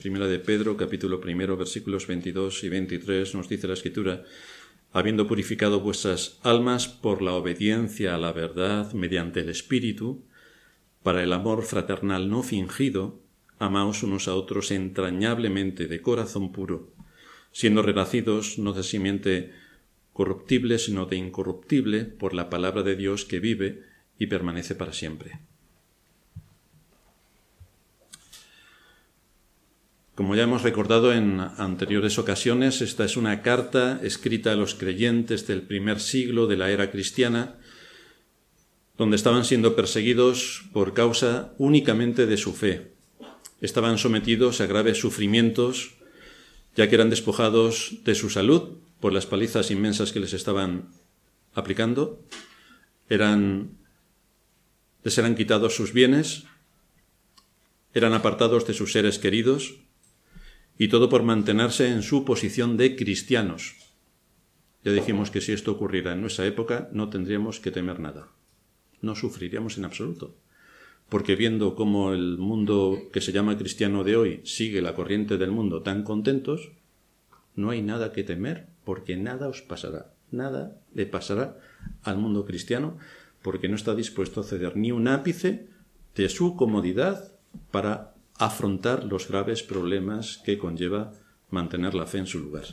Primera de Pedro, capítulo 1, versículos 22 y 23, nos dice la Escritura: habiendo purificado vuestras almas por la obediencia a la verdad mediante el Espíritu, para el amor fraternal no fingido, amaos unos a otros entrañablemente de corazón puro, siendo renacidos no de simiente corruptible, sino de incorruptible, por la palabra de Dios que vive y permanece para siempre. Como ya hemos recordado en anteriores ocasiones, esta es una carta escrita a los creyentes del primer siglo de la era cristiana, donde estaban siendo perseguidos por causa únicamente de su fe. Estaban sometidos a graves sufrimientos, ya que eran despojados de su salud por las palizas inmensas que les estaban aplicando. Les eran quitados sus bienes, eran apartados de sus seres queridos, y todo por mantenerse en su posición de cristianos. Ya dijimos que si esto ocurriera en nuestra época, no tendríamos que temer nada. No sufriríamos en absoluto. Porque viendo cómo el mundo que se llama cristiano de hoy sigue la corriente del mundo tan contentos, no hay nada que temer, porque nada os pasará. Nada le pasará al mundo cristiano, porque no está dispuesto a ceder ni un ápice de su comodidad para afrontar los graves problemas que conlleva mantener la fe en su lugar.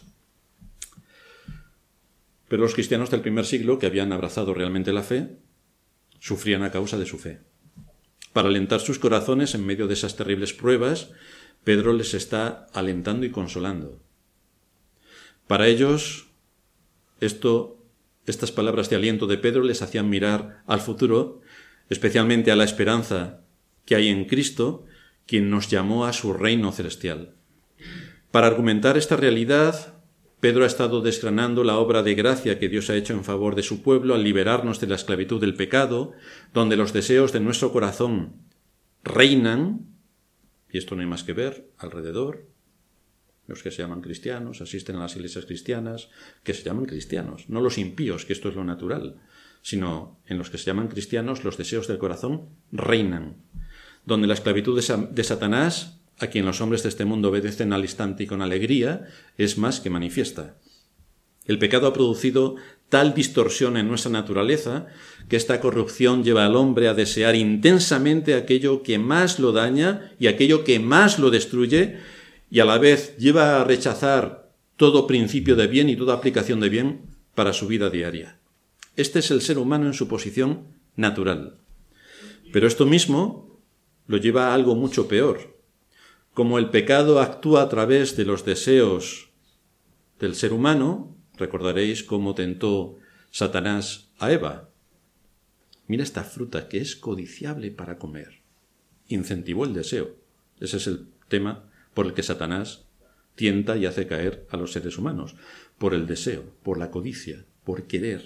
Pero los cristianos del primer siglo, que habían abrazado realmente la fe, sufrían a causa de su fe. Para alentar sus corazones en medio de esas terribles pruebas, Pedro les está alentando y consolando. Para ellos, estas palabras de aliento de Pedro les hacían mirar al futuro, especialmente a la esperanza que hay en Cristo, quien nos llamó a su reino celestial. Para argumentar esta realidad, Pedro ha estado desgranando la obra de gracia que Dios ha hecho en favor de su pueblo al liberarnos de la esclavitud del pecado, donde los deseos de nuestro corazón reinan, y esto no hay más que ver alrededor. Los que se llaman cristianos, asisten a las iglesias cristianas, que se llaman cristianos, no los impíos, que esto es lo natural, sino en los que se llaman cristianos los deseos del corazón reinan, donde la esclavitud de Satanás, a quien los hombres de este mundo obedecen al instante y con alegría, es más que manifiesta. El pecado ha producido tal distorsión en nuestra naturaleza que esta corrupción lleva al hombre a desear intensamente aquello que más lo daña y aquello que más lo destruye, y a la vez lleva a rechazar todo principio de bien y toda aplicación de bien para su vida diaria. Este es el ser humano en su posición natural. Pero esto mismo lo lleva a algo mucho peor. Como el pecado actúa a través de los deseos del ser humano, recordaréis cómo tentó Satanás a Eva. Mira esta fruta que es codiciable para comer. Incentivó el deseo. Ese es el tema por el que Satanás tienta y hace caer a los seres humanos. Por el deseo, por la codicia, por querer.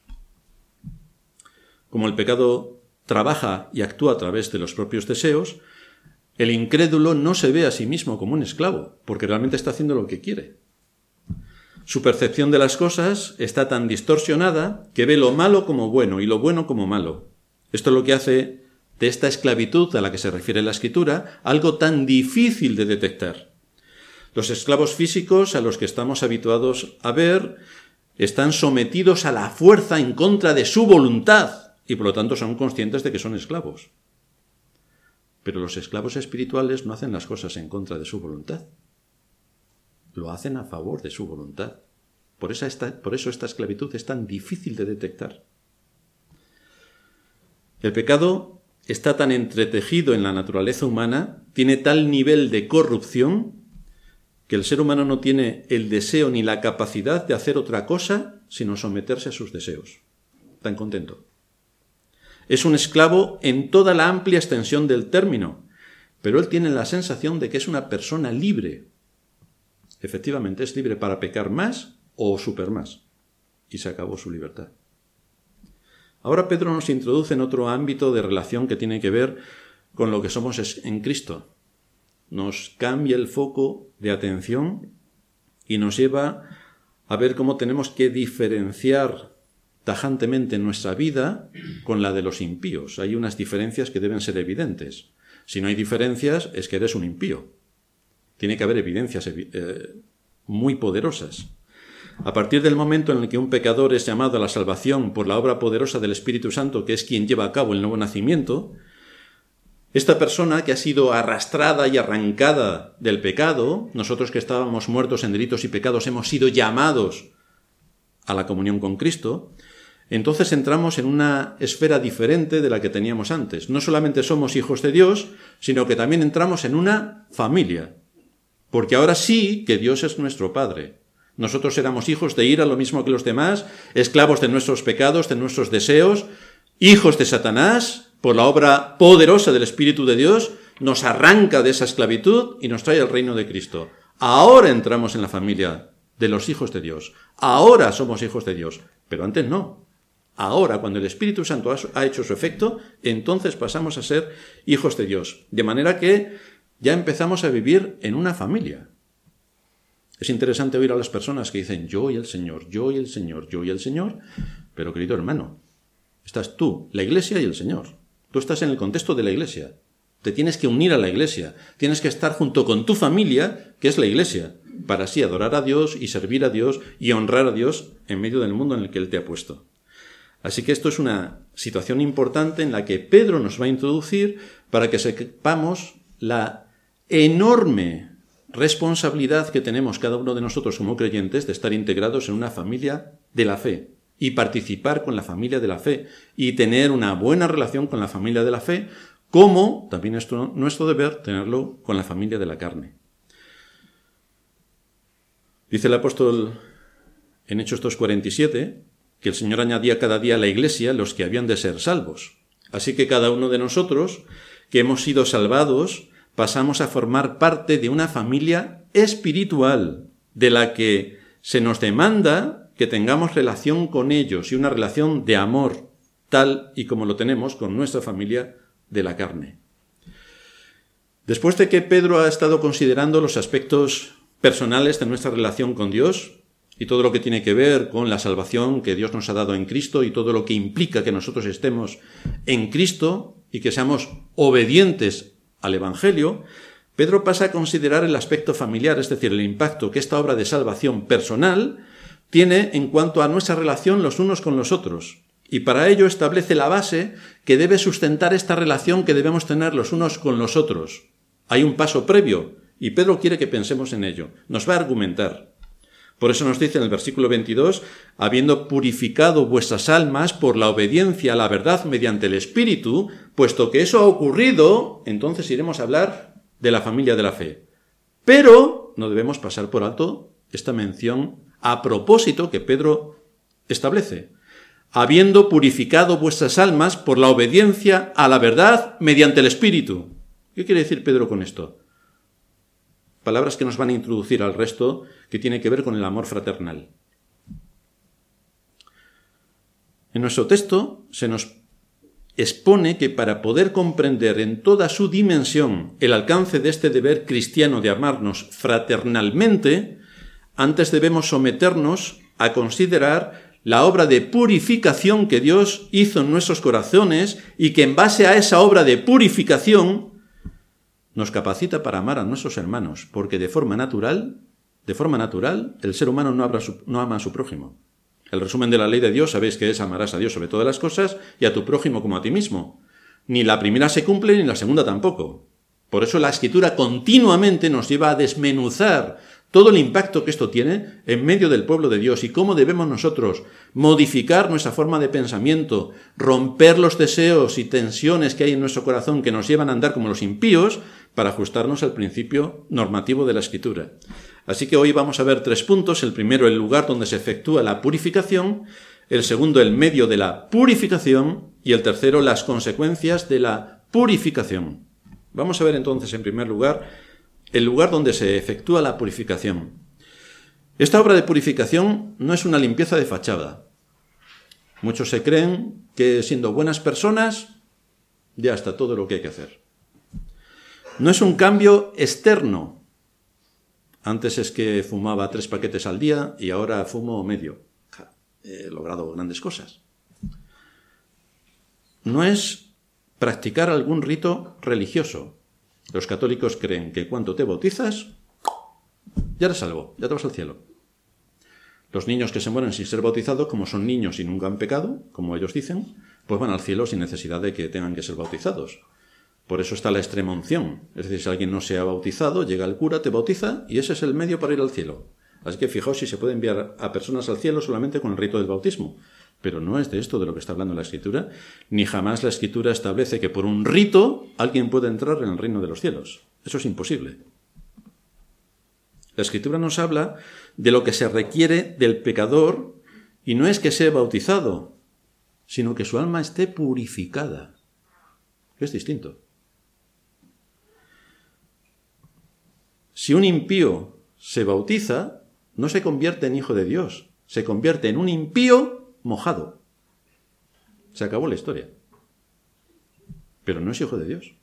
Como el pecado trabaja y actúa a través de los propios deseos, el incrédulo no se ve a sí mismo como un esclavo, porque realmente está haciendo lo que quiere. Su percepción de las cosas está tan distorsionada que ve lo malo como bueno y lo bueno como malo. Esto es lo que hace de esta esclavitud a la que se refiere la Escritura algo tan difícil de detectar. Los esclavos físicos a los que estamos habituados a ver están sometidos a la fuerza en contra de su voluntad, y por lo tanto son conscientes de que son esclavos. Pero los esclavos espirituales no hacen las cosas en contra de su voluntad. Lo hacen a favor de su voluntad. Por eso esta esclavitud es tan difícil de detectar. El pecado está tan entretejido en la naturaleza humana, tiene tal nivel de corrupción, que el ser humano no tiene el deseo ni la capacidad de hacer otra cosa sino someterse a sus deseos. Tan contento. Es un esclavo en toda la amplia extensión del término, pero él tiene la sensación de que es una persona libre. Efectivamente, es libre para pecar más o super más, y se acabó su libertad. Ahora Pedro nos introduce en otro ámbito de relación que tiene que ver con lo que somos en Cristo. Nos cambia el foco de atención y nos lleva a ver cómo tenemos que diferenciar tajantemente nuestra vida con la de los impíos. Hay unas diferencias que deben ser evidentes. Si no hay diferencias, es que eres un impío. Tiene que haber evidencias muy poderosas. A partir del momento en el que un pecador es llamado a la salvación por la obra poderosa del Espíritu Santo, que es quien lleva a cabo el nuevo nacimiento, esta persona que ha sido arrastrada y arrancada del pecado, nosotros que estábamos muertos en delitos y pecados hemos sido llamados a la comunión con Cristo, entonces entramos en una esfera diferente de la que teníamos antes. No solamente somos hijos de Dios, sino que también entramos en una familia, porque ahora sí que Dios es nuestro Padre. Nosotros éramos hijos de ira, lo mismo que los demás, esclavos de nuestros pecados, de nuestros deseos, hijos de Satanás, por la obra poderosa del Espíritu de Dios, nos arranca de esa esclavitud y nos trae al reino de Cristo. Ahora entramos en la familia de los hijos de Dios. Ahora somos hijos de Dios, pero antes no. Ahora, cuando el Espíritu Santo ha hecho su efecto, entonces pasamos a ser hijos de Dios. De manera que ya empezamos a vivir en una familia. Es interesante oír a las personas que dicen yo y el Señor, yo y el Señor, yo y el Señor, pero querido hermano, estás tú, la Iglesia y el Señor. Tú estás en el contexto de la Iglesia. Te tienes que unir a la Iglesia. Tienes que estar junto con tu familia, que es la Iglesia, para así adorar a Dios y servir a Dios y honrar a Dios en medio del mundo en el que Él te ha puesto. Así que esto es una situación importante en la que Pedro nos va a introducir para que sepamos la enorme responsabilidad que tenemos cada uno de nosotros como creyentes de estar integrados en una familia de la fe y participar con la familia de la fe y tener una buena relación con la familia de la fe, como también es nuestro deber tenerlo con la familia de la carne. Dice el apóstol en Hechos 2:47 que el Señor añadía cada día a la Iglesia los que habían de ser salvos. Así que cada uno de nosotros que hemos sido salvados pasamos a formar parte de una familia espiritual, de la que se nos demanda que tengamos relación con ellos y una relación de amor, tal y como lo tenemos con nuestra familia de la carne. Después de que Pedro ha estado considerando los aspectos personales de nuestra relación con Dios y todo lo que tiene que ver con la salvación que Dios nos ha dado en Cristo y todo lo que implica que nosotros estemos en Cristo y que seamos obedientes al Evangelio, Pedro pasa a considerar el aspecto familiar, es decir, el impacto que esta obra de salvación personal tiene en cuanto a nuestra relación los unos con los otros. Y para ello establece la base que debe sustentar esta relación que debemos tener los unos con los otros. Hay un paso previo, y Pedro quiere que pensemos en ello. Nos va a argumentar. Por eso nos dice en el versículo 22, habiendo purificado vuestras almas por la obediencia a la verdad mediante el Espíritu, puesto que eso ha ocurrido, entonces iremos a hablar de la familia de la fe. Pero no debemos pasar por alto esta mención a propósito que Pedro establece. Habiendo purificado vuestras almas por la obediencia a la verdad mediante el Espíritu. ¿Qué quiere decir Pedro con esto? Palabras que nos van a introducir al resto que tiene que ver con el amor fraternal. En nuestro texto se nos expone que para poder comprender en toda su dimensión el alcance de este deber cristiano de amarnos fraternalmente, antes debemos someternos a considerar la obra de purificación que Dios hizo en nuestros corazones y que en base a esa obra de purificación nos capacita para amar a nuestros hermanos, porque de forma natural, el ser humano no ama a su prójimo. El resumen de la ley de Dios, sabéis que es amarás a Dios sobre todas las cosas y a tu prójimo como a ti mismo. Ni la primera se cumple ni la segunda tampoco. Por eso la Escritura continuamente nos lleva a desmenuzar todo el impacto que esto tiene en medio del pueblo de Dios y cómo debemos nosotros modificar nuestra forma de pensamiento, romper los deseos y tensiones que hay en nuestro corazón que nos llevan a andar como los impíos para ajustarnos al principio normativo de la Escritura. Así que hoy vamos a ver 3 puntos. El primero, el lugar donde se efectúa la purificación. El segundo, el medio de la purificación. Y el tercero, las consecuencias de la purificación. Vamos a ver entonces, en primer lugar, el lugar donde se efectúa la purificación. Esta obra de purificación no es una limpieza de fachada. Muchos se creen que siendo buenas personas ya está todo lo que hay que hacer. No es un cambio externo. Antes es que fumaba 3 paquetes al día y ahora fumo medio. He logrado grandes cosas. No es practicar algún rito religioso. Los católicos creen que cuando te bautizas ya eres salvo, ya te vas al cielo. Los niños que se mueren sin ser bautizados, como son niños y nunca han pecado, como ellos dicen, pues van al cielo sin necesidad de que tengan que ser bautizados. Por eso está la extrema unción. Es decir, si alguien no se ha bautizado, llega el cura, te bautiza y ese es el medio para ir al cielo. Así que fijaos si se puede enviar a personas al cielo solamente con el rito del bautismo. Pero no es de esto de lo que está hablando la Escritura, ni jamás la Escritura establece que por un rito alguien puede entrar en el reino de los cielos. Eso es imposible. La Escritura nos habla de lo que se requiere del pecador y no es que sea bautizado, sino que su alma esté purificada. Es distinto. Si un impío se bautiza, no se convierte en hijo de Dios, se convierte en un impío mojado. Se acabó la historia. Pero no es hijo de Dios.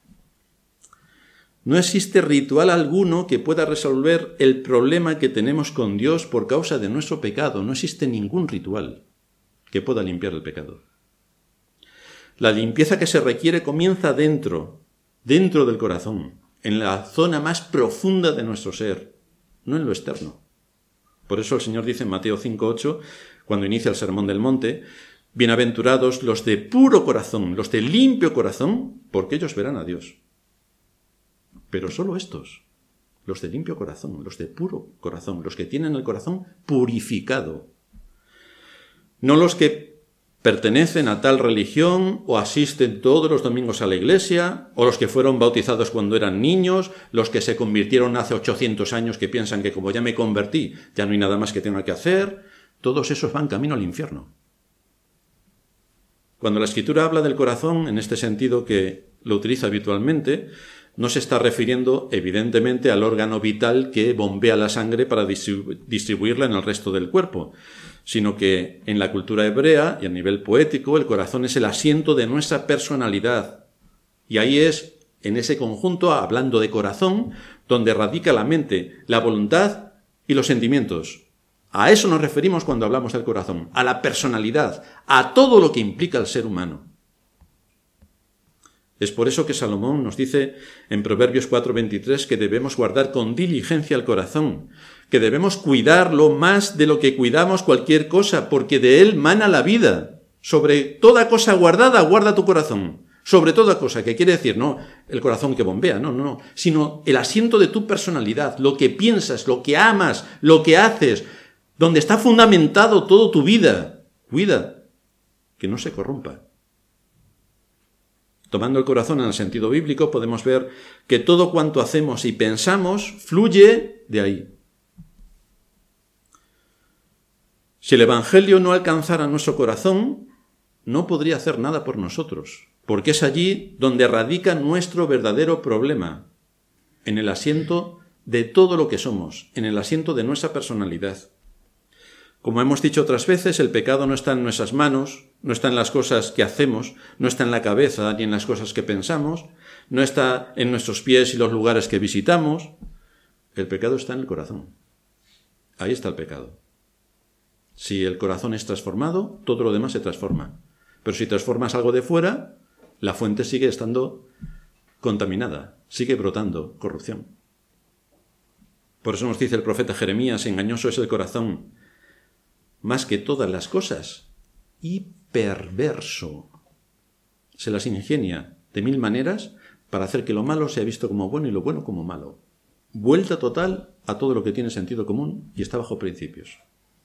No existe ritual alguno que pueda resolver el problema que tenemos con Dios por causa de nuestro pecado. No existe ningún ritual que pueda limpiar el pecado. La limpieza que se requiere comienza dentro del corazón, en la zona más profunda de nuestro ser, no en lo externo. Por eso el Señor dice en Mateo 5:8, cuando inicia el Sermón del Monte, bienaventurados los de puro corazón, los de limpio corazón, porque ellos verán a Dios. Pero solo estos, los de limpio corazón, los de puro corazón, los que tienen el corazón purificado. No los que pertenecen a tal religión o asisten todos los domingos a la iglesia, o los que fueron bautizados cuando eran niños, los que se convirtieron hace 800 años que piensan que como ya me convertí, ya no hay nada más que tenga que hacer. Todos esos van camino al infierno. Cuando la Escritura habla del corazón, en este sentido que lo utiliza habitualmente, no se está refiriendo, evidentemente, al órgano vital que bombea la sangre para distribuirla en el resto del cuerpo, sino que en la cultura hebrea y a nivel poético, el corazón es el asiento de nuestra personalidad. Y ahí es, en ese conjunto, hablando de corazón, donde radica la mente, la voluntad y los sentimientos. A eso nos referimos cuando hablamos del corazón, a la personalidad, a todo lo que implica el ser humano. Es por eso que Salomón nos dice en Proverbios 4:23 que debemos guardar con diligencia el corazón, que debemos cuidarlo más de lo que cuidamos cualquier cosa, porque de él mana la vida. Sobre toda cosa guardada, guarda tu corazón. Sobre toda cosa, que quiere decir, no el corazón que bombea, no, sino el asiento de tu personalidad, lo que piensas, lo que amas, lo que haces, donde está fundamentado toda tu vida. Cuida, que no se corrompa. Tomando el corazón en el sentido bíblico, podemos ver que todo cuanto hacemos y pensamos fluye de ahí. Si el Evangelio no alcanzara nuestro corazón, no podría hacer nada por nosotros, porque es allí donde radica nuestro verdadero problema, en el asiento de todo lo que somos, en el asiento de nuestra personalidad. Como hemos dicho otras veces, el pecado no está en nuestras manos, no está en las cosas que hacemos, no está en la cabeza ni en las cosas que pensamos, no está en nuestros pies y los lugares que visitamos. El pecado está en el corazón. Ahí está el pecado. Si el corazón es transformado, todo lo demás se transforma. Pero si transformas algo de fuera, la fuente sigue estando contaminada, sigue brotando corrupción. Por eso nos dice el profeta Jeremías, engañoso es el corazón, más que todas las cosas, y perverso. Se las ingenia de 1000 maneras para hacer que lo malo sea visto como bueno y lo bueno como malo. Vuelta total a todo lo que tiene sentido común y está bajo principios.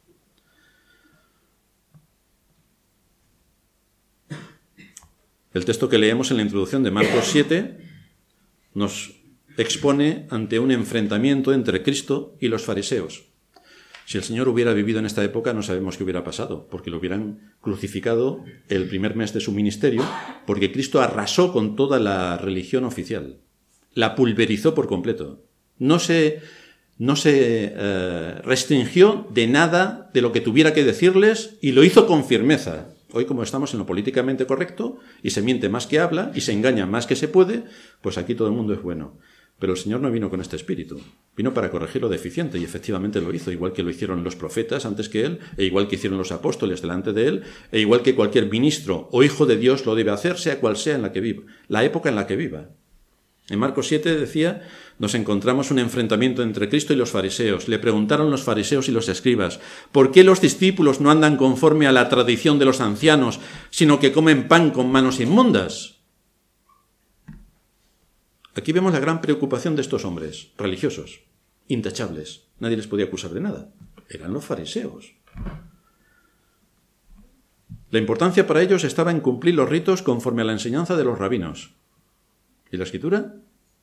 El texto que leemos en la introducción de Marcos 7 nos expone ante un enfrentamiento entre Cristo y los fariseos. Si el Señor hubiera vivido en esta época, no sabemos qué hubiera pasado, porque lo hubieran crucificado el primer mes de su ministerio, porque Cristo arrasó con toda la religión oficial, la pulverizó por completo. No se restringió de nada de lo que tuviera que decirles y lo hizo con firmeza. Hoy, como estamos en lo políticamente correcto y se miente más que habla y se engaña más que se puede, pues aquí todo el mundo es bueno. Pero el Señor no vino con este espíritu. Vino para corregir lo deficiente y efectivamente lo hizo, igual que lo hicieron los profetas antes que él, e igual que hicieron los apóstoles delante de él, e igual que cualquier ministro o hijo de Dios lo debe hacer, sea cual sea en la que viva, la época en la que viva. En Marcos 7 decía, nos encontramos un enfrentamiento entre Cristo y los fariseos. Le preguntaron los fariseos y los escribas, ¿por qué los discípulos no andan conforme a la tradición de los ancianos, sino que comen pan con manos inmundas? Aquí vemos la gran preocupación de estos hombres religiosos, intachables. Nadie les podía acusar de nada. Eran los fariseos. La importancia para ellos estaba en cumplir los ritos conforme a la enseñanza de los rabinos. ¿Y la Escritura?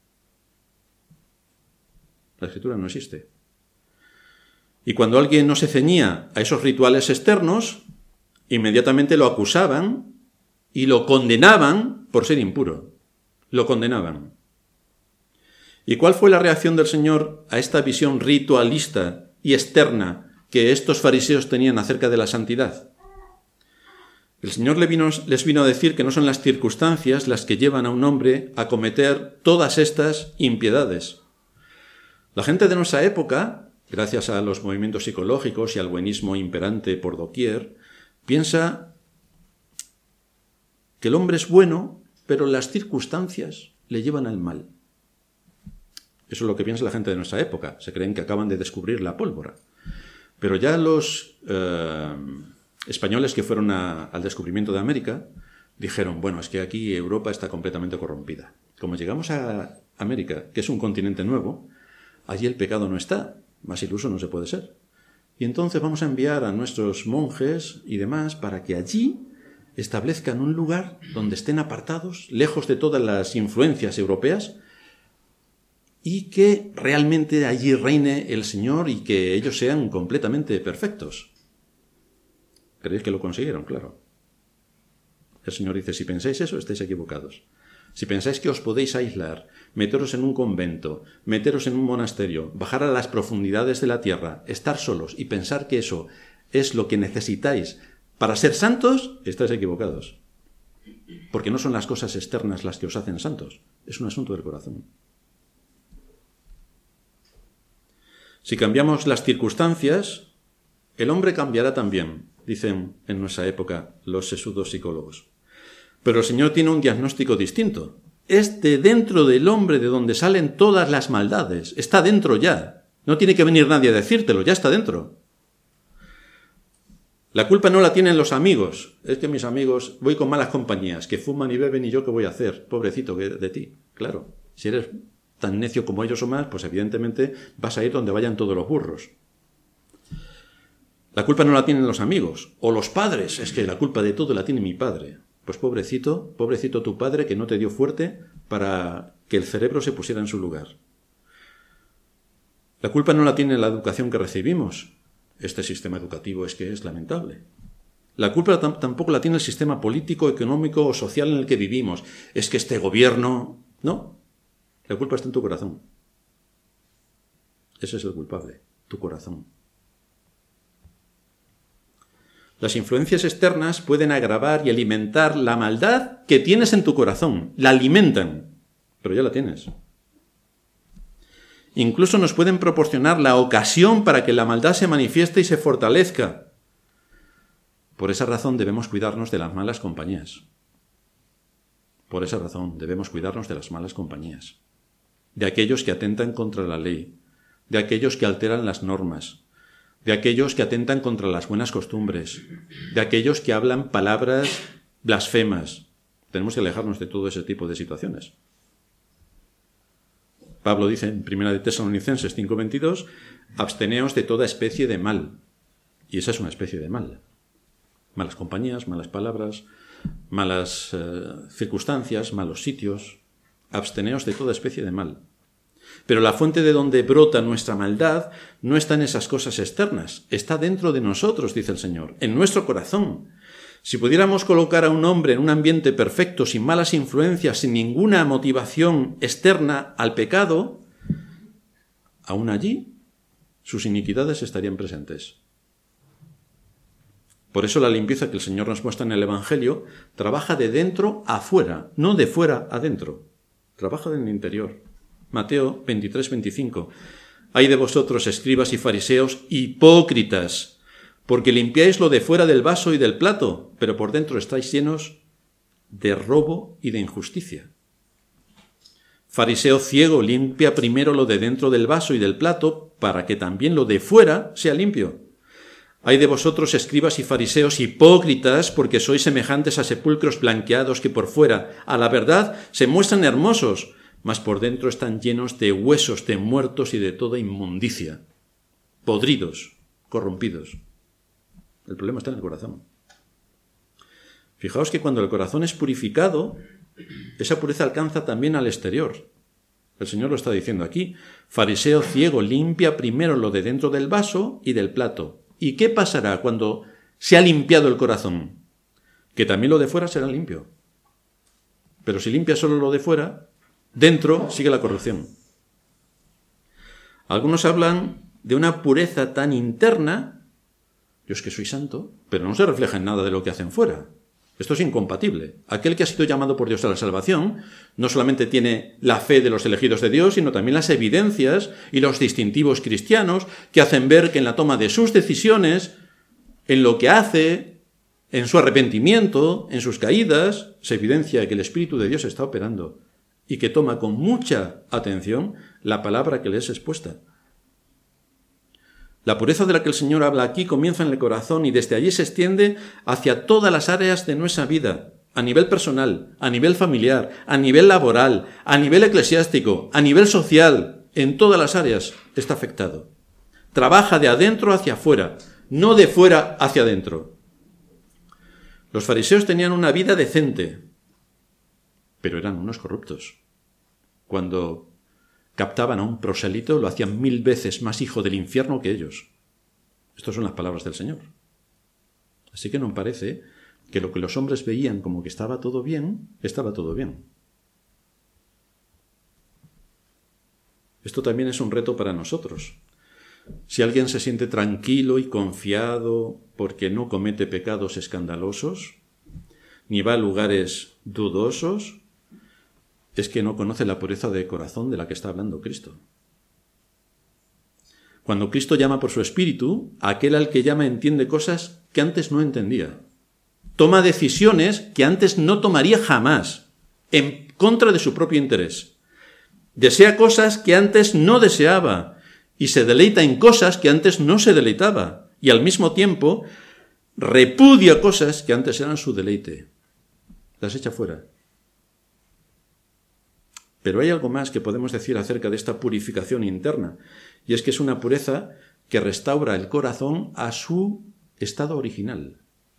La Escritura no existe. Y cuando alguien no se ceñía a esos rituales externos, inmediatamente lo acusaban y lo condenaban por ser impuro. Lo condenaban. ¿Y cuál fue la reacción del Señor a esta visión ritualista y externa que estos fariseos tenían acerca de la santidad? El Señor les vino a decir que no son las circunstancias las que llevan a un hombre a cometer todas estas impiedades. La gente de nuestra época, gracias a los movimientos psicológicos y al buenismo imperante por doquier, piensa que el hombre es bueno, pero las circunstancias le llevan al mal. Eso es lo que piensa la gente de nuestra época. Se creen que acaban de descubrir la pólvora. Pero ya los españoles que fueron al descubrimiento de América dijeron, bueno, es que aquí Europa está completamente corrompida. Como llegamos a América, que es un continente nuevo, allí el pecado no está, más iluso no se puede ser. Y entonces vamos a enviar a nuestros monjes y demás para que allí establezcan un lugar donde estén apartados, lejos de todas las influencias europeas, y que realmente allí reine el Señor y que ellos sean completamente perfectos. ¿Creéis que lo consiguieron? Claro. El Señor dice, si pensáis eso, estáis equivocados. Si pensáis que os podéis aislar, meteros en un convento, meteros en un monasterio, bajar a las profundidades de la tierra, estar solos y pensar que eso es lo que necesitáis para ser santos, estáis equivocados. Porque no son las cosas externas las que os hacen santos, es un asunto del corazón. Si cambiamos las circunstancias, el hombre cambiará también, dicen en nuestra época los sesudos psicólogos. Pero el Señor tiene un diagnóstico distinto. Es de dentro del hombre de donde salen todas las maldades. Está dentro ya. No tiene que venir nadie a decírtelo, ya está dentro. La culpa no la tienen los amigos. Es que mis amigos, voy con malas compañías, que fuman y beben y yo qué voy a hacer. Pobrecito de ti. Claro, si eres tan necio como ellos o más, pues evidentemente vas a ir donde vayan todos los burros. La culpa no la tienen los amigos o los padres. Es que la culpa de todo la tiene mi padre. Pues pobrecito tu padre que no te dio fuerte para que el cerebro se pusiera en su lugar. La culpa no la tiene la educación que recibimos. Este sistema educativo es que es lamentable. La culpa tampoco la tiene el sistema político, económico o social en el que vivimos. Es que este gobierno... No. La culpa está en tu corazón. Ese es el culpable, tu corazón. Las influencias externas pueden agravar y alimentar la maldad que tienes en tu corazón. La alimentan, pero ya la tienes. Incluso nos pueden proporcionar la ocasión para que la maldad se manifieste y se fortalezca. Por esa razón debemos cuidarnos de las malas compañías. Por esa razón debemos cuidarnos de las malas compañías. De aquellos que atentan contra la ley, de aquellos que alteran las normas, de aquellos que atentan contra las buenas costumbres, de aquellos que hablan palabras blasfemas. Tenemos que alejarnos de todo ese tipo de situaciones. Pablo dice en 1 Tesalonicenses 5:22, absteneos de toda especie de mal. Y esa es una especie de mal. Malas compañías, malas palabras, malas circunstancias, malos sitios. Absteneos de toda especie de mal. Pero la fuente de donde brota nuestra maldad no está en esas cosas externas, está dentro de nosotros, dice el Señor, en nuestro corazón. Si pudiéramos colocar a un hombre en un ambiente perfecto, sin malas influencias, sin ninguna motivación externa al pecado, aún allí sus iniquidades estarían presentes. Por eso la limpieza que el Señor nos muestra en el Evangelio trabaja de dentro a fuera, no de fuera a dentro. Trabaja en el interior. Mateo 23:25. Ay de vosotros, escribas y fariseos, hipócritas, porque limpiáis lo de fuera del vaso y del plato, pero por dentro estáis llenos de robo y de injusticia. Fariseo ciego, limpia primero lo de dentro del vaso y del plato, para que también lo de fuera sea limpio. Hay de vosotros, escribas y fariseos, hipócritas, porque sois semejantes a sepulcros blanqueados que por fuera, a la verdad, se muestran hermosos, mas por dentro están llenos de huesos de muertos y de toda inmundicia, podridos, corrompidos. El problema está en el corazón. Fijaos que cuando el corazón es purificado, esa pureza alcanza también al exterior. El Señor lo está diciendo aquí. Fariseo ciego, limpia primero lo de dentro del vaso y del plato. ¿Y qué pasará cuando se ha limpiado el corazón? Que también lo de fuera será limpio. Pero si limpia solo lo de fuera, dentro sigue la corrupción. Algunos hablan de una pureza tan interna. Yo es que soy santo, pero no se refleja en nada de lo que hacen fuera. Esto es incompatible. Aquel que ha sido llamado por Dios a la salvación no solamente tiene la fe de los elegidos de Dios, sino también las evidencias y los distintivos cristianos que hacen ver que en la toma de sus decisiones, en lo que hace, en su arrepentimiento, en sus caídas, se evidencia que el Espíritu de Dios está operando y que toma con mucha atención la palabra que le es expuesta. La pureza de la que el Señor habla aquí comienza en el corazón y desde allí se extiende hacia todas las áreas de nuestra vida, a nivel personal, a nivel familiar, a nivel laboral, a nivel eclesiástico, a nivel social, en todas las áreas está afectado. Trabaja de adentro hacia afuera, no de fuera hacia adentro. Los fariseos tenían una vida decente, pero eran unos corruptos. Cuando captaban a un prosélito, lo hacían 1000 veces más hijo del infierno que ellos. Estas son las palabras del Señor. Así que nos parece que lo que los hombres veían como que estaba todo bien, estaba todo bien. Esto también es un reto para nosotros. Si alguien se siente tranquilo y confiado porque no comete pecados escandalosos, ni va a lugares dudosos, es que no conoce la pureza de corazón de la que está hablando Cristo. Cuando Cristo llama por su Espíritu, aquel al que llama entiende cosas que antes no entendía. Toma decisiones que antes no tomaría jamás, en contra de su propio interés. Desea cosas que antes no deseaba y se deleita en cosas que antes no se deleitaba. Y al mismo tiempo repudia cosas que antes eran su deleite. Las echa fuera. Pero hay algo más que podemos decir acerca de esta purificación interna, y es que es una pureza que restaura el corazón a su estado original.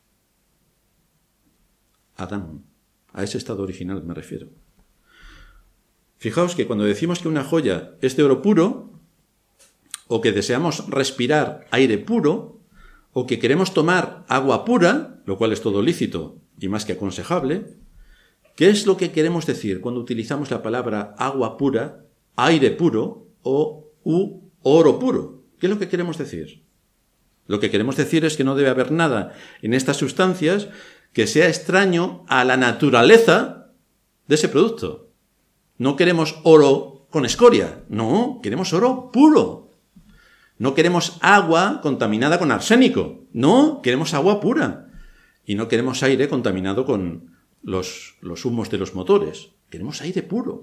Adán, a ese estado original me refiero. Fijaos que cuando decimos que una joya es de oro puro, o que deseamos respirar aire puro, o que queremos tomar agua pura, lo cual es todo lícito y más que aconsejable, ¿qué es lo que queremos decir cuando utilizamos la palabra agua pura, aire puro o oro puro? ¿Qué es lo que queremos decir? Lo que queremos decir es que no debe haber nada en estas sustancias que sea extraño a la naturaleza de ese producto. No queremos oro con escoria, no, queremos oro puro. No queremos agua contaminada con arsénico, no, queremos agua pura. Y no queremos aire contaminado con los humos de los motores. Queremos aire puro.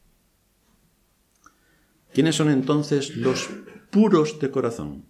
¿Quiénes son entonces los puros de corazón?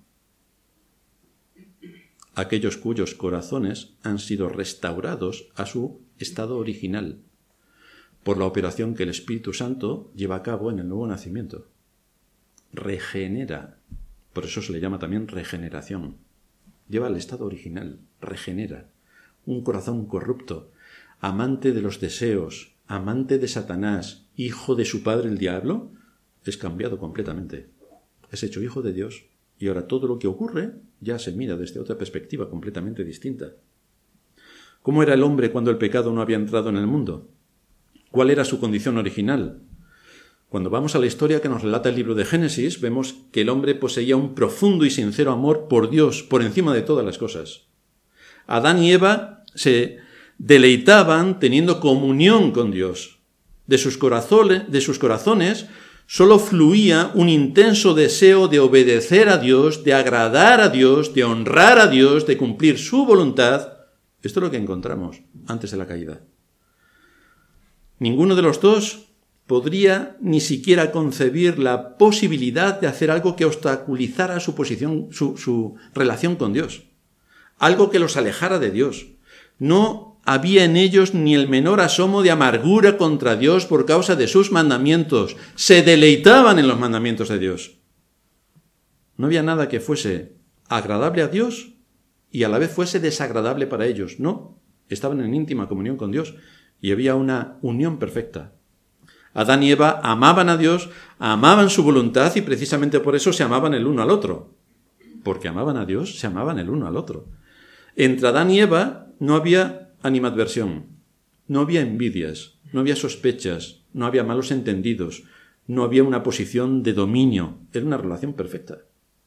Aquellos cuyos corazones han sido restaurados a su estado original por la operación que el Espíritu Santo lleva a cabo en el nuevo nacimiento. Regenera. Por eso se le llama también regeneración. Lleva al estado original. Regenera. Un corazón corrupto, amante de los deseos, amante de Satanás, hijo de su padre el diablo, es cambiado completamente. Es hecho hijo de Dios y ahora todo lo que ocurre ya se mira desde otra perspectiva completamente distinta. ¿Cómo era el hombre cuando el pecado no había entrado en el mundo? ¿Cuál era su condición original? Cuando vamos a la historia que nos relata el libro de Génesis, vemos que el hombre poseía un profundo y sincero amor por Dios, por encima de todas las cosas. Adán y Eva se deleitaban teniendo comunión con Dios. De sus corazones solo fluía un intenso deseo de obedecer a Dios, de agradar a Dios, de honrar a Dios, de cumplir su voluntad. Esto es lo que encontramos antes de la caída. Ninguno de los dos podría ni siquiera concebir la posibilidad de hacer algo que obstaculizara su posición, su relación con Dios, algo que los alejara de Dios. No había en ellos ni el menor asomo de amargura contra Dios por causa de sus mandamientos. Se deleitaban en los mandamientos de Dios. No había nada que fuese agradable a Dios y a la vez fuese desagradable para ellos. No, estaban en íntima comunión con Dios y había una unión perfecta. Adán y Eva amaban a Dios, amaban su voluntad y precisamente por eso se amaban el uno al otro. Porque amaban a Dios, se amaban el uno al otro. Entre Adán y Eva no había animadversión, no había envidias, no había sospechas, no había malos entendidos, no había una posición de dominio. Era una relación perfecta.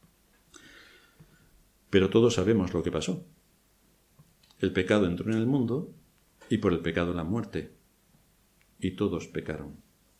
Pero todos sabemos lo que pasó. El pecado entró en el mundo y por el pecado la muerte. Y todos pecaron.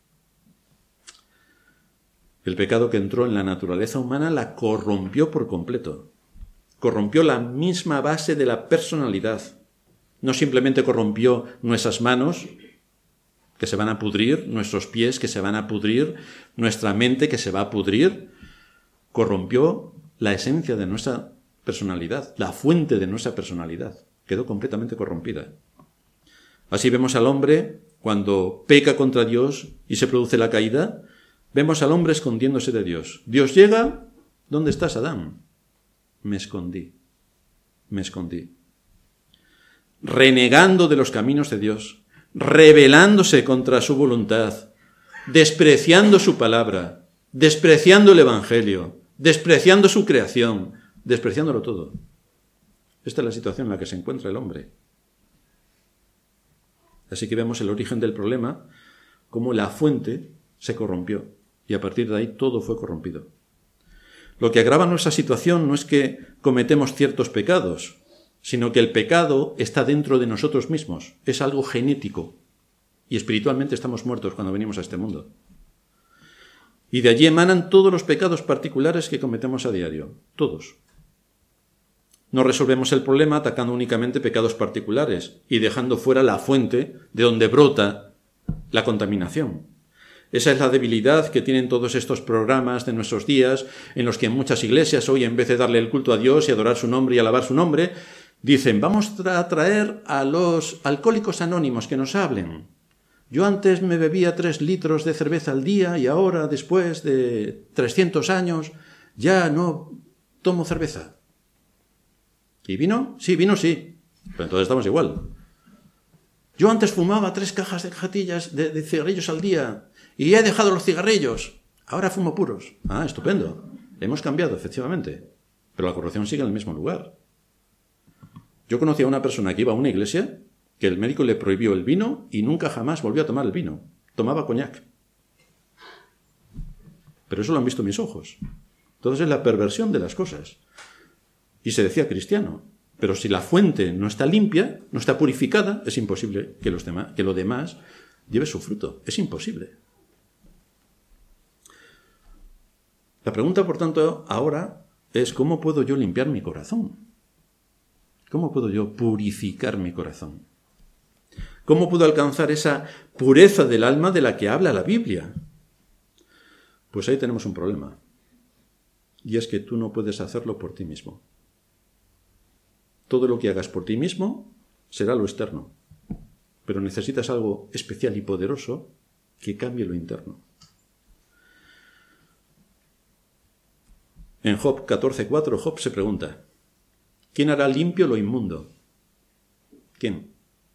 El pecado que entró en la naturaleza humana la corrompió por completo. Corrompió la misma base de la personalidad. No simplemente corrompió nuestras manos, que se van a pudrir, nuestros pies, que se van a pudrir, nuestra mente, que se va a pudrir. Corrompió la esencia de nuestra personalidad, la fuente de nuestra personalidad. Quedó completamente corrompida. Así vemos al hombre, cuando peca contra Dios y se produce la caída, vemos al hombre escondiéndose de Dios. Dios llega, ¿dónde estás, Adán? Me escondí. Renegando de los caminos de Dios, rebelándose contra su voluntad, despreciando su palabra, despreciando el Evangelio, despreciando su creación, despreciándolo todo. Esta es la situación en la que se encuentra el hombre. Así que vemos el origen del problema, cómo la fuente se corrompió y a partir de ahí todo fue corrompido. Lo que agrava nuestra situación no es que cometemos ciertos pecados, sino que el pecado está dentro de nosotros mismos, es algo genético y espiritualmente estamos muertos cuando venimos a este mundo. Y de allí emanan todos los pecados particulares que cometemos a diario, todos. No resolvemos el problema atacando únicamente pecados particulares y dejando fuera la fuente de donde brota la contaminación. Esa es la debilidad que tienen todos estos programas de nuestros días, en los que en muchas iglesias hoy, en vez de darle el culto a Dios y adorar su nombre y alabar su nombre, dicen, vamos a traer a los alcohólicos anónimos que nos hablen. Yo antes me bebía 3 litros de cerveza al día y ahora, después de 300 años, ya no tomo cerveza. ¿Y vino? Sí, vino sí. Pero entonces estamos igual. Yo antes fumaba 3 cajas de cajetillas de cigarrillos al día y he dejado los cigarrillos. Ahora fumo puros. Ah, estupendo. Hemos cambiado, efectivamente. Pero la corrupción sigue en el mismo lugar. Yo conocí a una persona que iba a una iglesia que el médico le prohibió el vino y nunca jamás volvió a tomar el vino. Tomaba coñac. Pero eso lo han visto mis ojos. Entonces es la perversión de las cosas. Y se decía cristiano. Pero si la fuente no está limpia, no está purificada, es imposible que lo demás lleve su fruto. Es imposible. La pregunta, por tanto, ahora es ¿cómo puedo yo limpiar mi corazón? ¿Cómo puedo yo purificar mi corazón? ¿Cómo puedo alcanzar esa pureza del alma de la que habla la Biblia? Pues ahí tenemos un problema. Y es que tú no puedes hacerlo por ti mismo. Todo lo que hagas por ti mismo será lo externo. Pero necesitas algo especial y poderoso que cambie lo interno. En Job 14:4, Job se pregunta, ¿quién hará limpio lo inmundo? ¿Quién?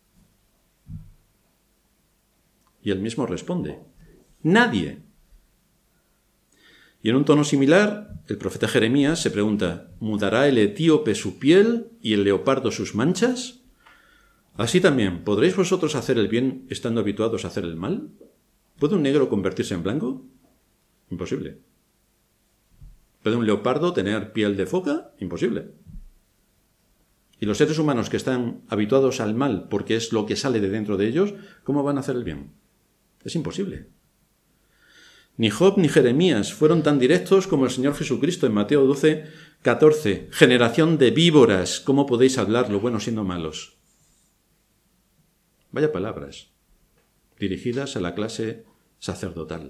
Y él mismo responde, nadie. Y en un tono similar, el profeta Jeremías se pregunta, ¿mudará el etíope su piel y el leopardo sus manchas? Así también, ¿podréis vosotros hacer el bien estando habituados a hacer el mal? ¿Puede un negro convertirse en blanco? Imposible. ¿Puede un leopardo tener piel de foca? Imposible. Y los seres humanos que están habituados al mal porque es lo que sale de dentro de ellos, ¿cómo van a hacer el bien? Es imposible. Ni Job ni Jeremías fueron tan directos como el Señor Jesucristo en Mateo 12:14. Generación de víboras, ¿cómo podéis hablar lo bueno siendo malos? Vaya palabras, dirigidas a la clase sacerdotal.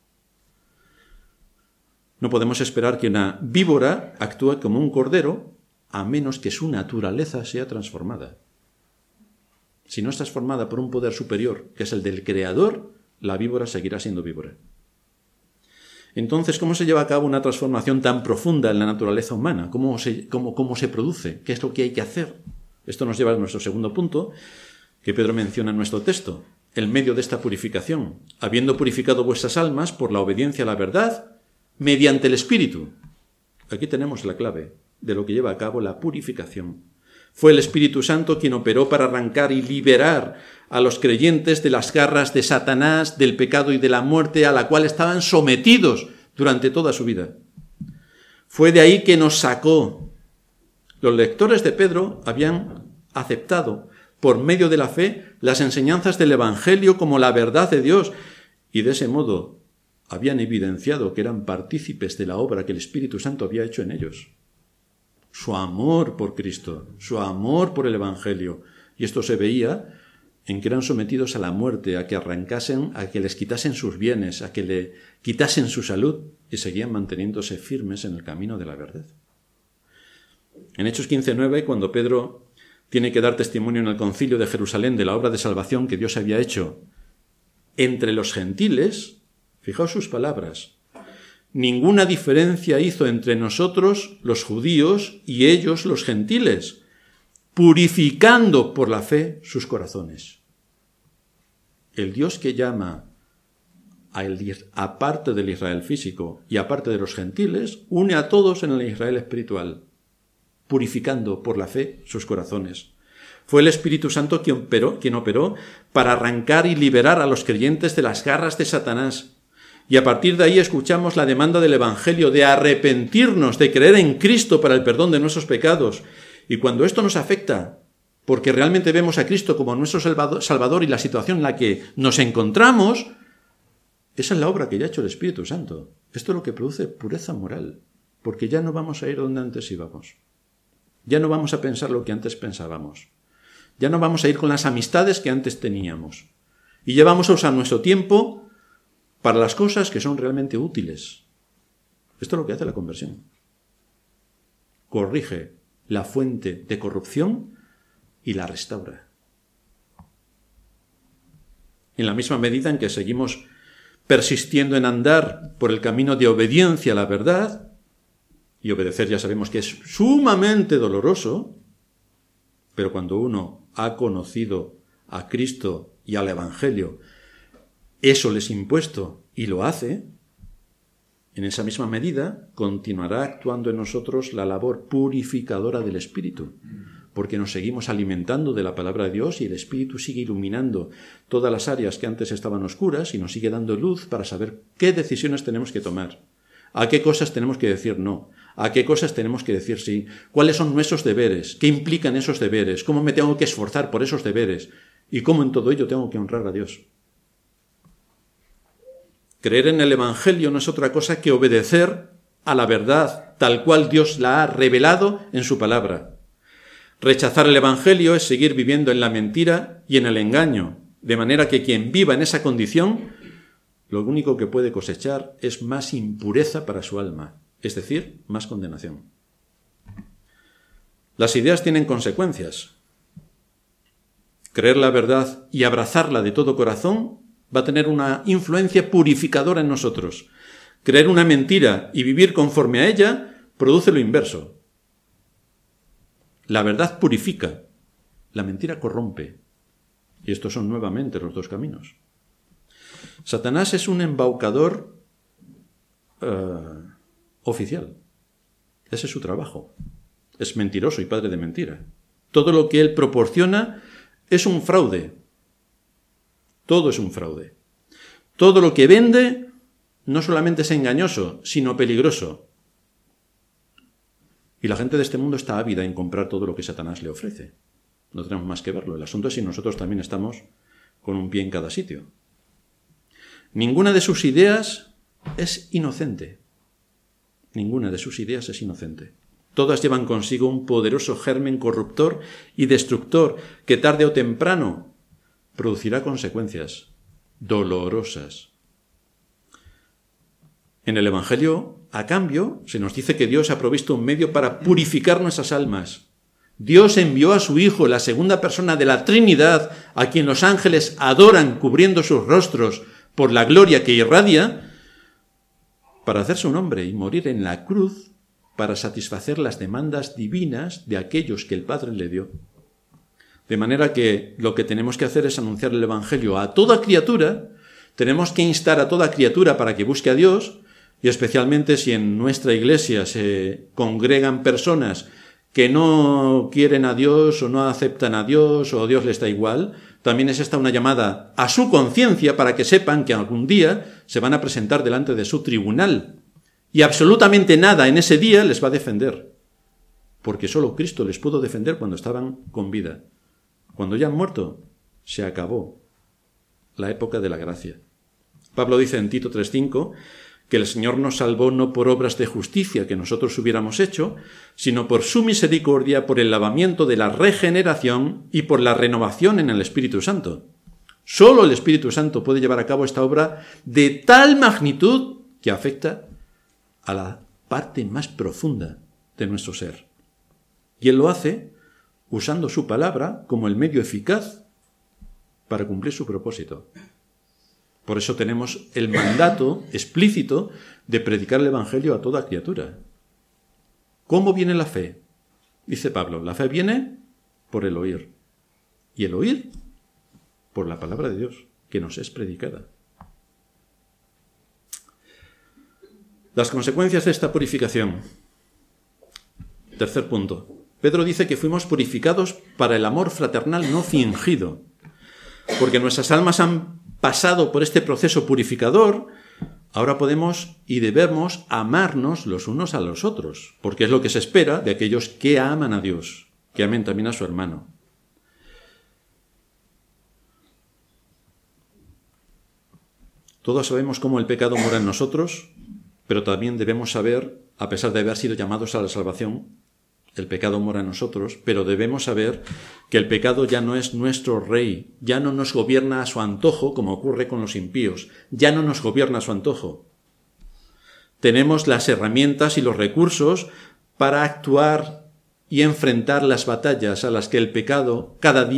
No podemos esperar que una víbora actúe como un cordero a menos que su naturaleza sea transformada. Si no es transformada por un poder superior, que es el del Creador, la víbora seguirá siendo víbora. Entonces, ¿cómo se lleva a cabo una transformación tan profunda en la naturaleza humana? ¿Cómo se produce? ¿Qué es lo que hay que hacer? Esto nos lleva a nuestro segundo punto, que Pedro menciona en nuestro texto. El medio de esta purificación, habiendo purificado vuestras almas por la obediencia a la verdad, mediante el Espíritu. Aquí tenemos la clave de lo que lleva a cabo la purificación. Fue el Espíritu Santo quien operó para arrancar y liberar a los creyentes de las garras de Satanás, del pecado y de la muerte a la cual estaban sometidos durante toda su vida. Fue de ahí que nos sacó. Los lectores de Pedro habían aceptado por medio de la fe las enseñanzas del Evangelio como la verdad de Dios y de ese modo habían evidenciado que eran partícipes de la obra que el Espíritu Santo había hecho en ellos. Su amor por Cristo, su amor por el Evangelio. Y esto se veía en que eran sometidos a la muerte, a que arrancasen, a que les quitasen sus bienes, a que le quitasen su salud y seguían manteniéndose firmes en el camino de la verdad. En Hechos 15:9, cuando Pedro tiene que dar testimonio en el concilio de Jerusalén de la obra de salvación que Dios había hecho entre los gentiles, fijaos sus palabras. Ninguna diferencia hizo entre nosotros, los judíos, y ellos, los gentiles, purificando por la fe sus corazones. El Dios que llama aparte del Israel físico y aparte de los gentiles, une a todos en el Israel espiritual, purificando por la fe sus corazones. Fue el Espíritu Santo quien operó para arrancar y liberar a los creyentes de las garras de Satanás. Y a partir de ahí escuchamos la demanda del Evangelio de arrepentirnos, de creer en Cristo para el perdón de nuestros pecados. Y cuando esto nos afecta, porque realmente vemos a Cristo como nuestro Salvador y la situación en la que nos encontramos, esa es la obra que ya ha hecho el Espíritu Santo. Esto es lo que produce pureza moral, porque ya no vamos a ir donde antes íbamos. Ya no vamos a pensar lo que antes pensábamos. Ya no vamos a ir con las amistades que antes teníamos. Y ya vamos a usar nuestro tiempo para las cosas que son realmente útiles. Esto es lo que hace la conversión. Corrige la fuente de corrupción y la restaura. En la misma medida en que seguimos persistiendo en andar por el camino de obediencia a la verdad, y obedecer ya sabemos que es sumamente doloroso, pero cuando uno ha conocido a Cristo y al Evangelio, eso les impuesto y lo hace, en esa misma medida continuará actuando en nosotros la labor purificadora del Espíritu, porque nos seguimos alimentando de la palabra de Dios y el Espíritu sigue iluminando todas las áreas que antes estaban oscuras y nos sigue dando luz para saber qué decisiones tenemos que tomar, a qué cosas tenemos que decir no, a qué cosas tenemos que decir sí, cuáles son nuestros deberes, qué implican esos deberes, cómo me tengo que esforzar por esos deberes y cómo en todo ello tengo que honrar a Dios. Creer en el Evangelio no es otra cosa que obedecer a la verdad tal cual Dios la ha revelado en su palabra. Rechazar el Evangelio es seguir viviendo en la mentira y en el engaño, de manera que quien viva en esa condición, lo único que puede cosechar es más impureza para su alma, es decir, más condenación. Las ideas tienen consecuencias. Creer la verdad y abrazarla de todo corazón va a tener una influencia purificadora en nosotros. Creer una mentira y vivir conforme a ella produce lo inverso. La verdad purifica, la mentira corrompe. Y estos son nuevamente los dos caminos. Satanás es un embaucador oficial. Ese es su trabajo. Es mentiroso y padre de mentira. Todo lo que él proporciona es un fraude. Todo es un fraude. Todo lo que vende no solamente es engañoso, sino peligroso. Y la gente de este mundo está ávida en comprar todo lo que Satanás le ofrece. No tenemos más que verlo. El asunto es si nosotros también estamos con un pie en cada sitio. Ninguna de sus ideas es inocente. Ninguna de sus ideas es inocente. Todas llevan consigo un poderoso germen corruptor y destructor que tarde o temprano producirá consecuencias dolorosas En el Evangelio, a cambio, se nos dice que Dios ha provisto un medio para purificar nuestras almas. Dios envió a su Hijo, la segunda persona de la Trinidad, a quien los ángeles adoran cubriendo sus rostros por la gloria que irradia, para hacerse un hombre y morir en la cruz para satisfacer las demandas divinas de aquellos que el Padre le dio. De manera que lo que tenemos que hacer es anunciar el Evangelio a toda criatura, tenemos que instar a toda criatura para que busque a Dios, y especialmente si en nuestra iglesia se congregan personas que no quieren a Dios o no aceptan a Dios o Dios les da igual, también es esta una llamada a su conciencia para que sepan que algún día se van a presentar delante de su tribunal y absolutamente nada en ese día les va a defender, porque solo Cristo les pudo defender cuando estaban con vida. Cuando ya han muerto, se acabó la época de la gracia. Pablo dice en Tito 3:5 que el Señor nos salvó no por obras de justicia que nosotros hubiéramos hecho, sino por su misericordia, por el lavamiento de la regeneración y por la renovación en el Espíritu Santo. Solo el Espíritu Santo puede llevar a cabo esta obra de tal magnitud que afecta a la parte más profunda de nuestro ser. Y Él lo hace usando su palabra como el medio eficaz para cumplir su propósito. Por eso tenemos el mandato explícito de predicar el Evangelio a toda criatura. ¿Cómo viene la fe? Dice Pablo, la fe viene por el oír. Y el oír por la palabra de Dios, que nos es predicada. Las consecuencias de esta purificación. Tercer punto. Pedro dice que fuimos purificados para el amor fraternal no fingido, porque nuestras almas han pasado por este proceso purificador. Ahora podemos y debemos amarnos los unos a los otros, porque es lo que se espera de aquellos que aman a Dios, que amen también a su hermano. Todos sabemos cómo el pecado mora en nosotros, pero también debemos saber, a pesar de haber sido llamados a la salvación, el pecado mora en nosotros, pero debemos saber que el pecado ya no es nuestro rey, ya no nos gobierna a su antojo, como ocurre con los impíos, ya no nos gobierna a su antojo. Tenemos las herramientas y los recursos para actuar y enfrentar las batallas a las que el pecado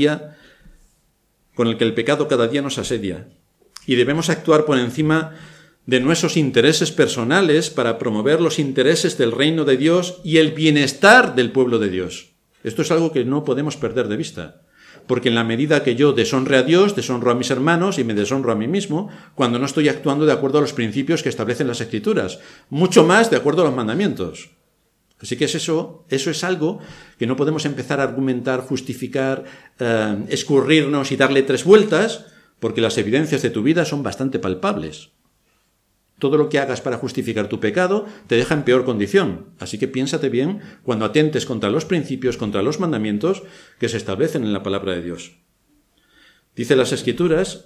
con el que el pecado cada día nos asedia. Y debemos actuar por encima de nuestros intereses personales para promover los intereses del reino de Dios y el bienestar del pueblo de Dios. Esto es algo que no podemos perder de vista, porque en la medida que yo deshonre a Dios, deshonro a mis hermanos y me deshonro a mí mismo, cuando no estoy actuando de acuerdo a los principios que establecen las Escrituras, mucho más de acuerdo a los mandamientos. Así que eso es algo que no podemos empezar a argumentar, justificar, escurrirnos y darle 3 vueltas, porque las evidencias de tu vida son bastante palpables. Todo lo que hagas para justificar tu pecado te deja en peor condición. Así que piénsate bien cuando atentes contra los principios, contra los mandamientos que se establecen en la palabra de Dios. Dice las Escrituras,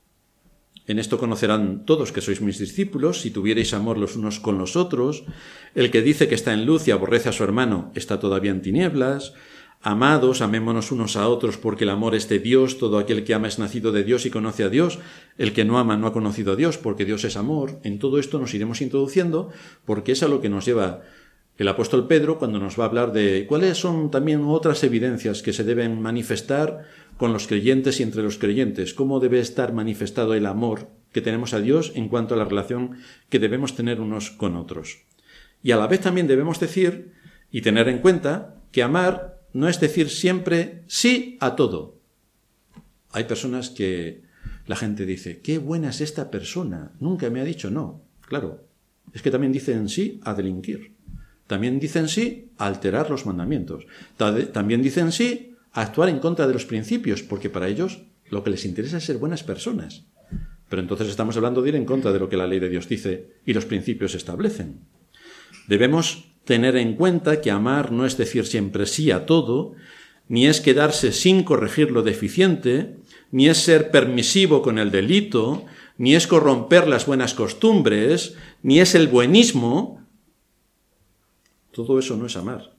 en esto conocerán todos que sois mis discípulos, si tuvierais amor los unos con los otros. El que dice que está en luz y aborrece a su hermano está todavía en tinieblas. Amados, amémonos unos a otros, porque el amor es de Dios. Todo aquel que ama es nacido de Dios y conoce a Dios. El que no ama no ha conocido a Dios, porque Dios es amor. En todo esto nos iremos introduciendo, porque es a lo que nos lleva el apóstol Pedro cuando nos va a hablar de cuáles son también otras evidencias que se deben manifestar con los creyentes y entre los creyentes. Cómo debe estar manifestado el amor que tenemos a Dios en cuanto a la relación que debemos tener unos con otros. Y a la vez también debemos decir y tener en cuenta que amar no es decir siempre sí a todo. Hay personas que la gente dice, qué buena es esta persona, nunca me ha dicho no. Claro, es que también dicen sí a delinquir. También dicen sí a alterar los mandamientos. También dicen sí a actuar en contra de los principios, porque para ellos lo que les interesa es ser buenas personas. Pero entonces estamos hablando de ir en contra de lo que la ley de Dios dice y los principios establecen. Debemos tener en cuenta que amar no es decir siempre sí a todo, ni es quedarse sin corregir lo deficiente, ni es ser permisivo con el delito, ni es corromper las buenas costumbres, ni es el buenismo. Todo eso no es amar.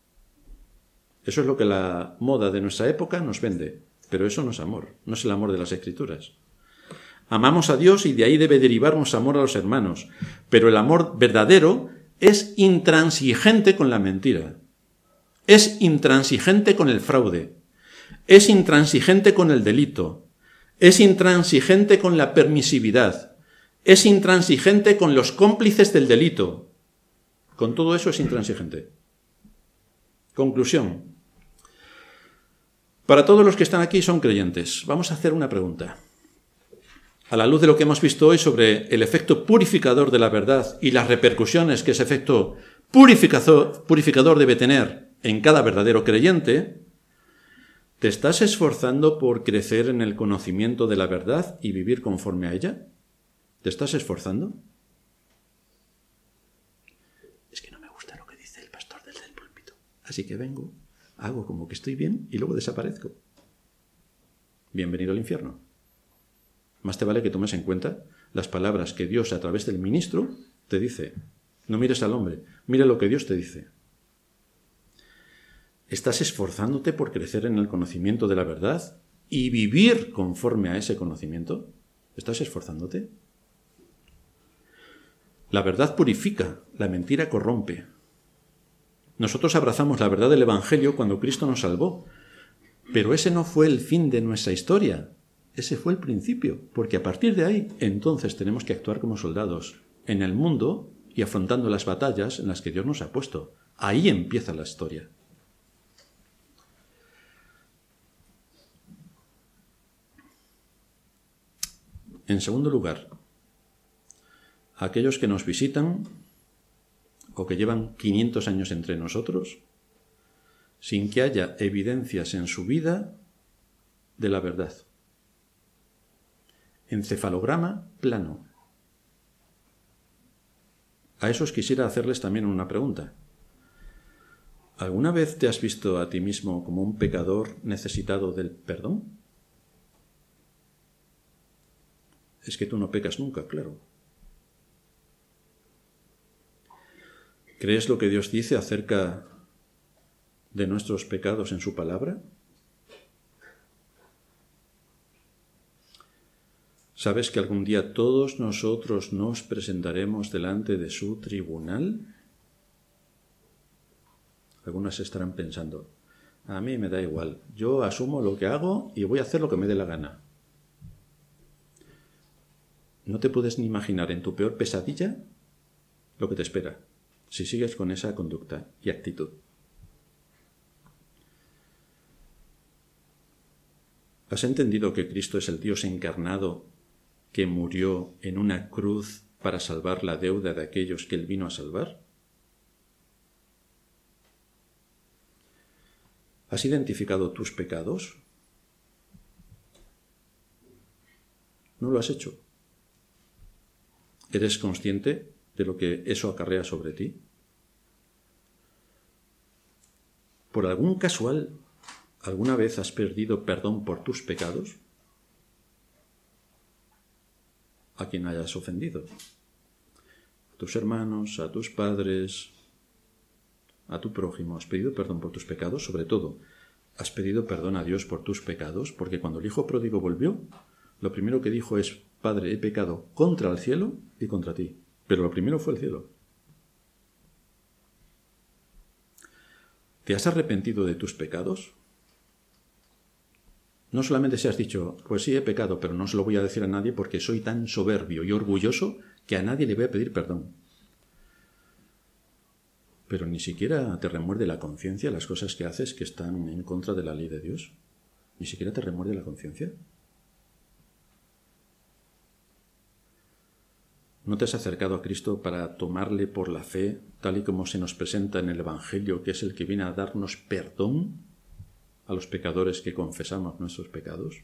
Eso es lo que la moda de nuestra época nos vende, pero eso no es amor, no es el amor de las Escrituras. Amamos a Dios y de ahí debe derivarnos amor a los hermanos. Pero el amor verdadero es intransigente con la mentira. Es intransigente con el fraude. Es intransigente con el delito. Es intransigente con la permisividad. Es intransigente con los cómplices del delito. Con todo eso es intransigente. Conclusión. Para todos los que están aquí son creyentes. Vamos a hacer una pregunta. A la luz de lo que hemos visto hoy sobre el efecto purificador de la verdad y las repercusiones que ese efecto purificador debe tener en cada verdadero creyente, ¿te estás esforzando por crecer en el conocimiento de la verdad y vivir conforme a ella? ¿Te estás esforzando? Es que no me gusta lo que dice el pastor del púlpito. Así que vengo, hago como que estoy bien y luego desaparezco. Bienvenido al infierno. Más te vale que tomes en cuenta las palabras que Dios a través del ministro te dice. No mires al hombre, mira lo que Dios te dice. ¿Estás esforzándote por crecer en el conocimiento de la verdad y vivir conforme a ese conocimiento? ¿Estás esforzándote? La verdad purifica, la mentira corrompe. Nosotros abrazamos la verdad del Evangelio cuando Cristo nos salvó, pero ese no fue el fin de nuestra historia. Ese fue el principio, porque a partir de ahí, entonces tenemos que actuar como soldados en el mundo y afrontando las batallas en las que Dios nos ha puesto. Ahí empieza la historia. En segundo lugar, aquellos que nos visitan o que llevan 500 años entre nosotros, sin que haya evidencias en su vida de la verdad. Encefalograma plano. A esos quisiera hacerles también una pregunta. ¿Alguna vez te has visto a ti mismo como un pecador necesitado del perdón? Es que tú no pecas nunca, claro. ¿Crees lo que Dios dice acerca de nuestros pecados en su palabra? ¿Sabes que algún día todos nosotros nos presentaremos delante de su tribunal? Algunas estarán pensando, a mí me da igual, yo asumo lo que hago y voy a hacer lo que me dé la gana. No te puedes ni imaginar en tu peor pesadilla lo que te espera si sigues con esa conducta y actitud. ¿Has entendido que Cristo es el Dios encarnado que murió en una cruz para salvar la deuda de aquellos que Él vino a salvar? ¿Has identificado tus pecados? No lo has hecho. ¿Eres consciente de lo que eso acarrea sobre ti? ¿Por algún casual alguna vez has perdido perdón por tus pecados? A quien hayas ofendido. A tus hermanos, a tus padres, a tu prójimo. ¿Has pedido perdón por tus pecados? Sobre todo, ¿has pedido perdón a Dios por tus pecados? Porque cuando el hijo pródigo volvió, lo primero que dijo es, Padre, he pecado contra el cielo y contra ti. Pero lo primero fue el cielo. ¿Te has arrepentido de tus pecados? No solamente si has dicho, pues sí, he pecado, pero no se lo voy a decir a nadie porque soy tan soberbio y orgulloso que a nadie le voy a pedir perdón. Pero ni siquiera te remuerde la conciencia las cosas que haces que están en contra de la ley de Dios. Ni siquiera te remuerde la conciencia. ¿No te has acercado a Cristo para tomarle por la fe, tal y como se nos presenta en el Evangelio, que es el que viene a darnos perdón a los pecadores que confesamos nuestros pecados?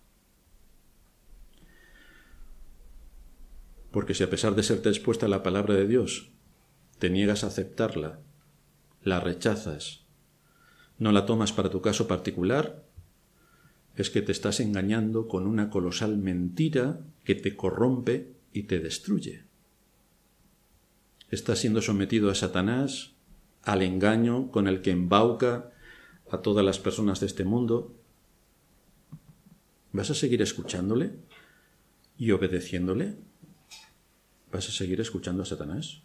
Porque si a pesar de serte expuesta a la palabra de Dios, te niegas a aceptarla, la rechazas, no la tomas para tu caso particular, es que te estás engañando con una colosal mentira que te corrompe y te destruye. Estás siendo sometido a Satanás, al engaño con el que embauca a todas las personas de este mundo. ¿Vas a seguir escuchándole y obedeciéndole, vas a seguir escuchando a Satanás.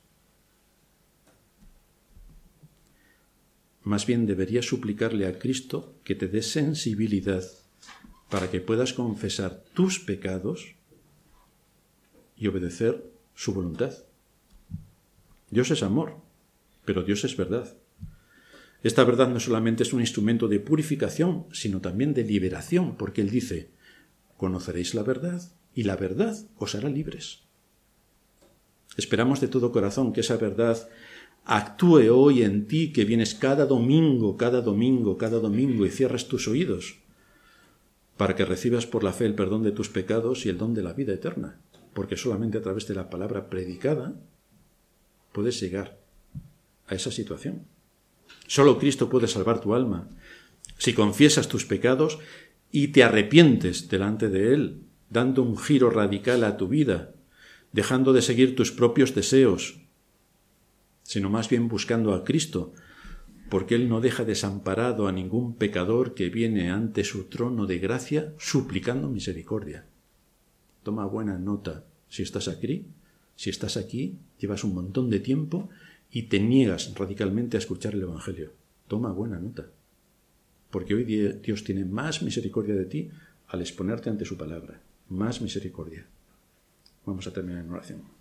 Más bien deberías suplicarle a Cristo que te dé sensibilidad para que puedas confesar tus pecados y obedecer su voluntad. Dios es amor, pero Dios es verdad. Esta verdad no solamente es un instrumento de purificación, sino también de liberación, porque Él dice, conoceréis la verdad y la verdad os hará libres. Esperamos de todo corazón que esa verdad actúe hoy en ti, que vienes cada domingo y cierras tus oídos para que recibas por la fe el perdón de tus pecados y el don de la vida eterna, porque solamente a través de la palabra predicada puedes llegar a esa situación. Solo Cristo puede salvar tu alma. Si confiesas tus pecados y te arrepientes delante de Él, dando un giro radical a tu vida, dejando de seguir tus propios deseos, sino más bien buscando a Cristo, porque Él no deja desamparado a ningún pecador que viene ante su trono de gracia suplicando misericordia. Toma buena nota. Si estás aquí, llevas un montón de tiempo y te niegas radicalmente a escuchar el Evangelio. Toma buena nota. Porque hoy Dios tiene más misericordia de ti al exponerte ante su palabra. Más misericordia. Vamos a terminar en oración.